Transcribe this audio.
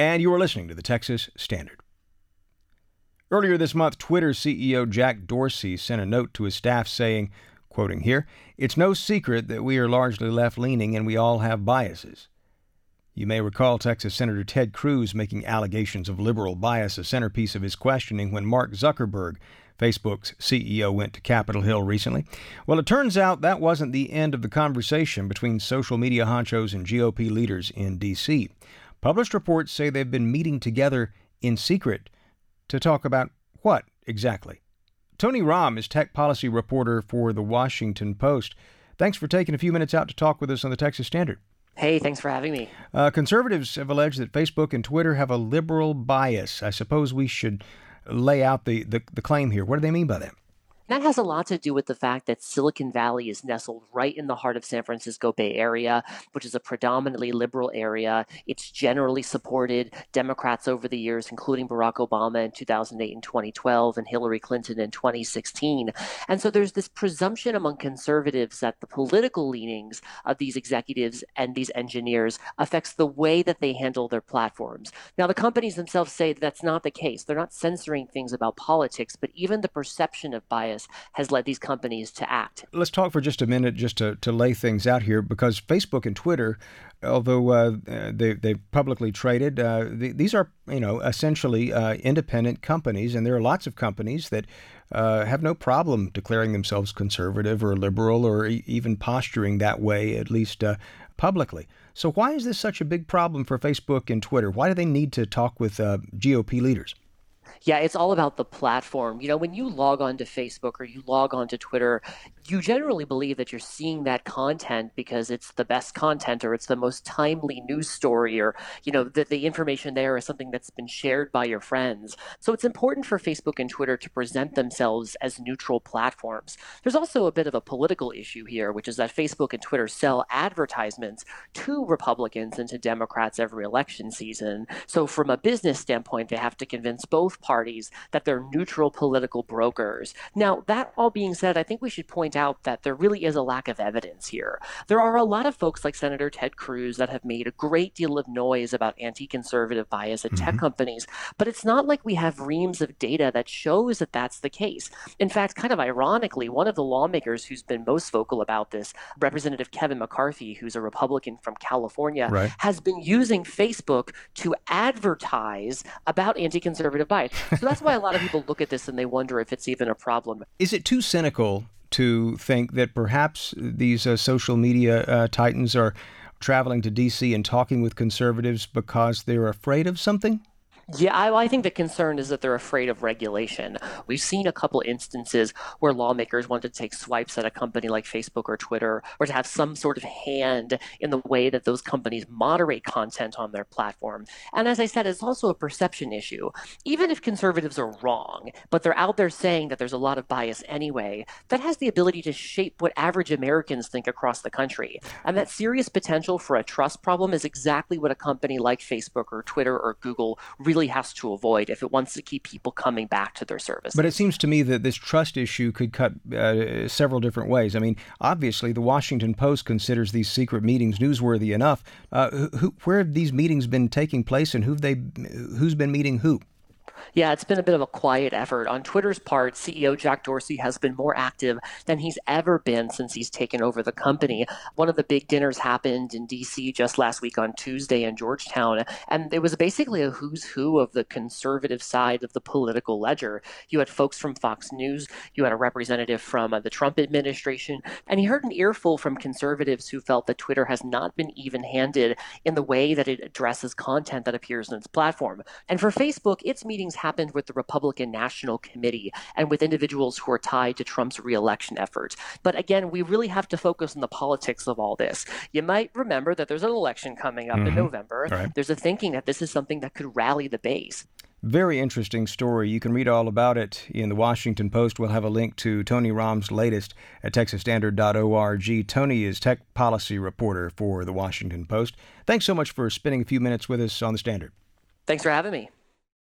and you are listening to the Texas Standard. Earlier this month, Twitter CEO Jack Dorsey sent a note to his staff saying, quoting here, "It's no secret that we are largely left-leaning and we all have biases." You may recall Texas Senator Ted Cruz making allegations of liberal bias a centerpiece of his questioning when Mark Zuckerberg, Facebook's CEO, went to Capitol Hill recently. Well, it turns out that wasn't the end of the conversation between social media honchos and GOP leaders in D.C. Published reports say they've been meeting together in secret to talk about what exactly? Tony Rahm is tech policy reporter for The Washington Post. Thanks for taking a few minutes out to talk with us on the Texas Standard. Hey, thanks for having me. Conservatives have alleged that Facebook and Twitter have a liberal bias. I suppose we should lay out the claim here. What do they mean by that? That has a lot to do with the fact that Silicon Valley is nestled right in the heart of San Francisco Bay Area, which is a predominantly liberal area. It's generally supported Democrats over the years, including Barack Obama in 2008 and 2012 and Hillary Clinton in 2016. And so there's this presumption among conservatives that the political leanings of these executives and these engineers affects the way that they handle their platforms. Now, the companies themselves say that's not the case. They're not censoring things about politics, but even the perception of bias has led these companies to act. Let's talk for just a minute just to lay things out here, because Facebook and Twitter, although they've publicly traded, these are essentially independent companies, and there are lots of companies that have no problem declaring themselves conservative or liberal or even posturing that way, at least publicly. So why is this such a big problem for Facebook and Twitter? Why do they need to talk with GOP leaders? Yeah, it's all about the platform. When you log on to Facebook or you log on to Twitter, you generally believe that you're seeing that content because it's the best content or it's the most timely news story, or, that the information there is something that's been shared by your friends. So it's important for Facebook and Twitter to present themselves as neutral platforms. There's also a bit of a political issue here, which is that Facebook and Twitter sell advertisements to Republicans and to Democrats every election season. So from a business standpoint, they have to convince both parties that they're neutral political brokers. Now, that all being said, I think we should point out that there really is a lack of evidence here. There are a lot of folks like Senator Ted Cruz that have made a great deal of noise about anti-conservative bias at tech companies, but it's not like we have reams of data that shows that that's the case. In fact, kind of ironically, one of the lawmakers who's been most vocal about this, Representative Kevin McCarthy, who's a Republican from California, has been using Facebook to advertise about anti-conservative bias. So that's why a lot of people look at this and they wonder if it's even a problem. Is it too cynical to think that perhaps these social media titans are traveling to D.C. and talking with conservatives because they're afraid of something? Yeah, I think the concern is that they're afraid of regulation. We've seen a couple instances where lawmakers want to take swipes at a company like Facebook or Twitter, or to have some sort of hand in the way that those companies moderate content on their platform. And as I said, it's also a perception issue. Even if conservatives are wrong, but they're out there saying that there's a lot of bias anyway, that has the ability to shape what average Americans think across the country. And that serious potential for a trust problem is exactly what a company like Facebook or Twitter or Google really has to avoid if it wants to keep people coming back to their services. But it seems to me that this trust issue could cut several different ways. I mean, obviously, the Washington Post considers these secret meetings newsworthy enough. Where have these meetings been taking place, and who's been meeting who? Yeah, it's been a bit of a quiet effort. On Twitter's part, CEO Jack Dorsey has been more active than he's ever been since he's taken over the company. One of the big dinners happened in D.C. just last week on Tuesday in Georgetown, and it was basically a who's who of the conservative side of the political ledger. You had folks from Fox News, you had a representative from the Trump administration, and he heard an earful from conservatives who felt that Twitter has not been even-handed in the way that it addresses content that appears on its platform. And for Facebook, its meetings happened with the Republican National Committee and with individuals who are tied to Trump's reelection efforts. But again, we really have to focus on the politics of all this. You might remember that there's an election coming up in November. Right. There's a thinking that this is something that could rally the base. Very interesting story. You can read all about it in the Washington Post. We'll have a link to Tony Rahm's latest at texasstandard.org. Tony is tech policy reporter for the Washington Post. Thanks so much for spending a few minutes with us on the Standard. Thanks for having me.